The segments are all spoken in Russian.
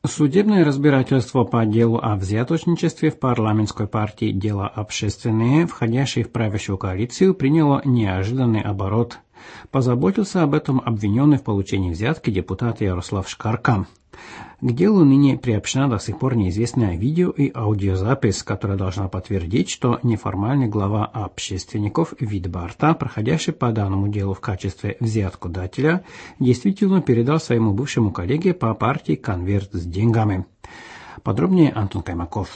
Судебное разбирательство по делу о взяточничестве в парламентской партии «Дела общественные», входящей в правящую коалицию, приняло неожиданный оборот. Позаботился об этом обвиненный в получении взятки депутат Ярослав Шкарка. К делу ныне приобщена до сих пор неизвестная видео- и аудиозапись, которая должна подтвердить, что неформальный глава общественников Видбарта, проходящий по данному делу в качестве взяткодателя, действительно передал своему бывшему коллеге по партии конверт с деньгами. Подробнее Антон Каймаков.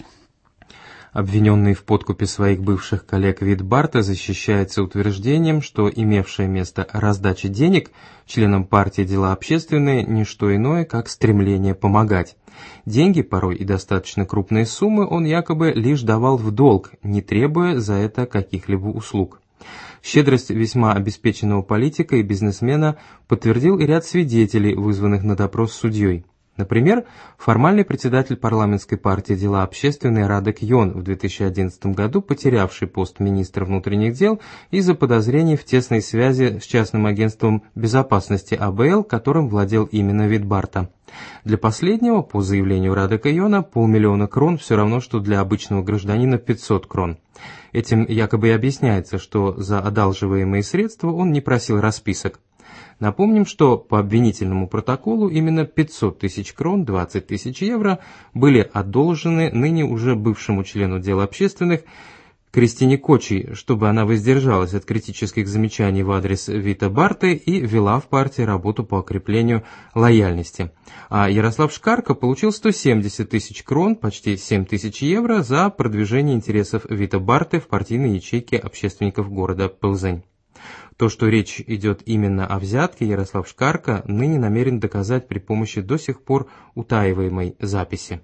Обвиненный в подкупе своих бывших коллег Видбарта защищается утверждением, что имевшее место раздача денег членам партии «Дела общественные» – не что иное, как стремление помогать. Деньги, порой и достаточно крупные суммы, он якобы лишь давал в долг, не требуя за это каких-либо услуг. Щедрость весьма обеспеченного политика и бизнесмена подтвердил и ряд свидетелей, вызванных на допрос судьей. Например, формальный председатель парламентской партии «Дела общественные» Радек Йон в 2011 году, потерявший пост министра внутренних дел из-за подозрений в тесной связи с частным агентством безопасности АБЛ, которым владел именно Видбарта. Для последнего, по заявлению Радека Йона, 500 000 крон все равно, что для обычного гражданина 500 крон. Этим якобы и объясняется, что за одалживаемые средства он не просил расписок. Напомним, что по обвинительному протоколу именно 500 000 крон, 20 000 евро, были одолжены ныне уже бывшему члену дел общественных Кристине Кочи, чтобы она воздержалась от критических замечаний в адрес Вита Барты и вела в партии работу по укреплению лояльности. А Ярослав Шкарка получил 170 000 крон, почти 7 000 евро, за продвижение интересов Вита Барты в партийной ячейке общественников города Пылзень. То, что речь идет именно о взятке, Ярослав Шкарка ныне намерен доказать при помощи до сих пор утаиваемой записи.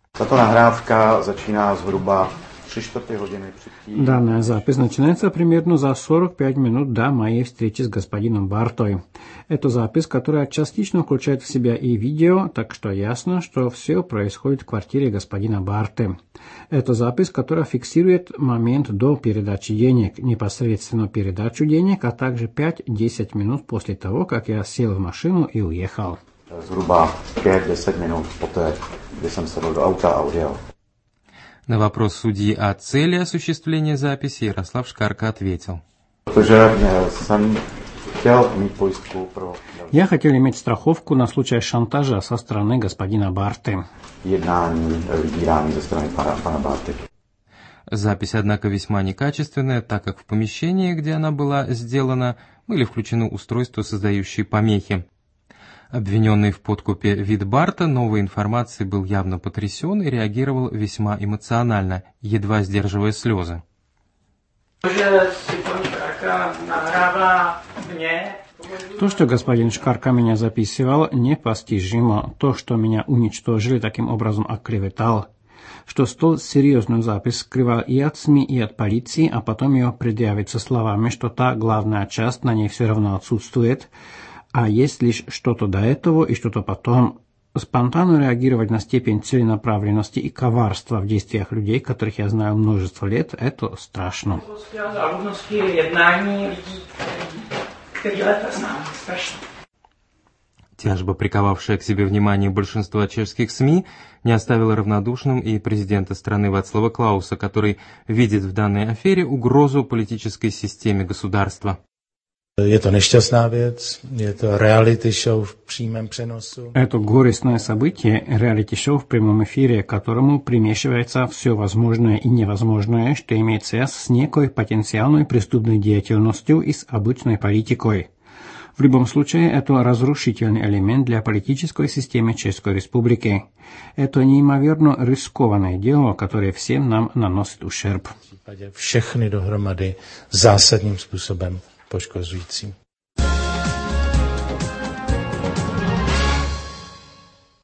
Данная запись начинается примерно за 45 минут до моей встречи с господином Бартой. Это запись, которая частично включает в себя и видео, так что ясно, что все происходит в квартире господина Барты. Это запись, которая фиксирует момент до передачи денег, непосредственно передачу денег, а также 5-10 минут после того, как я сел в машину и уехал. Zhruba 5-10 minut poté, kdy jsem sedl do auta a odjel. На вопрос судьи о цели осуществления записи Ярослав Шкарка ответил. Я хотел иметь страховку на случай шантажа со стороны господина Барты. Запись, однако, весьма некачественная, так как в помещении, где она была сделана, были включены устройства, создающие помехи. Обвиненный в подкупе Видбарта новой информацией был явно потрясен и реагировал весьма эмоционально, едва сдерживая слезы. То, что господин Шкарка меня записывал, непостижимо. То, что меня уничтожили, таким образом оклеветал. Что столь серьезную запись скрывал и от СМИ, и от полиции, а потом ее предъявить со словами, что та главная часть на ней все равно отсутствует, а есть лишь что-то до этого и что-то потом. Спонтанно реагировать на степень целенаправленности и коварства в действиях людей, которых я знаю множество лет, это страшно. Тяжба, приковавшая к себе внимание большинства чешских СМИ, не оставила равнодушным и президента страны Václava Klausa, который видит в данной афере угрозу политической системе государства. Это несчастная věc, это реалити-шоу в прямом přenosu. Это горестное событие, реалити-шоу в прямом эфире, к которому примешивается все возможное и невозможное, что имеет связь с некой потенциальной преступной деятельностью и с обычной политикой. В любом случае, это разрушительный элемент для политической системы Чешской Республики. Это неимоверно рискованное дело, которое всем нам наносит ущерб. Všechny dohromady zásadním způsobem poškozující.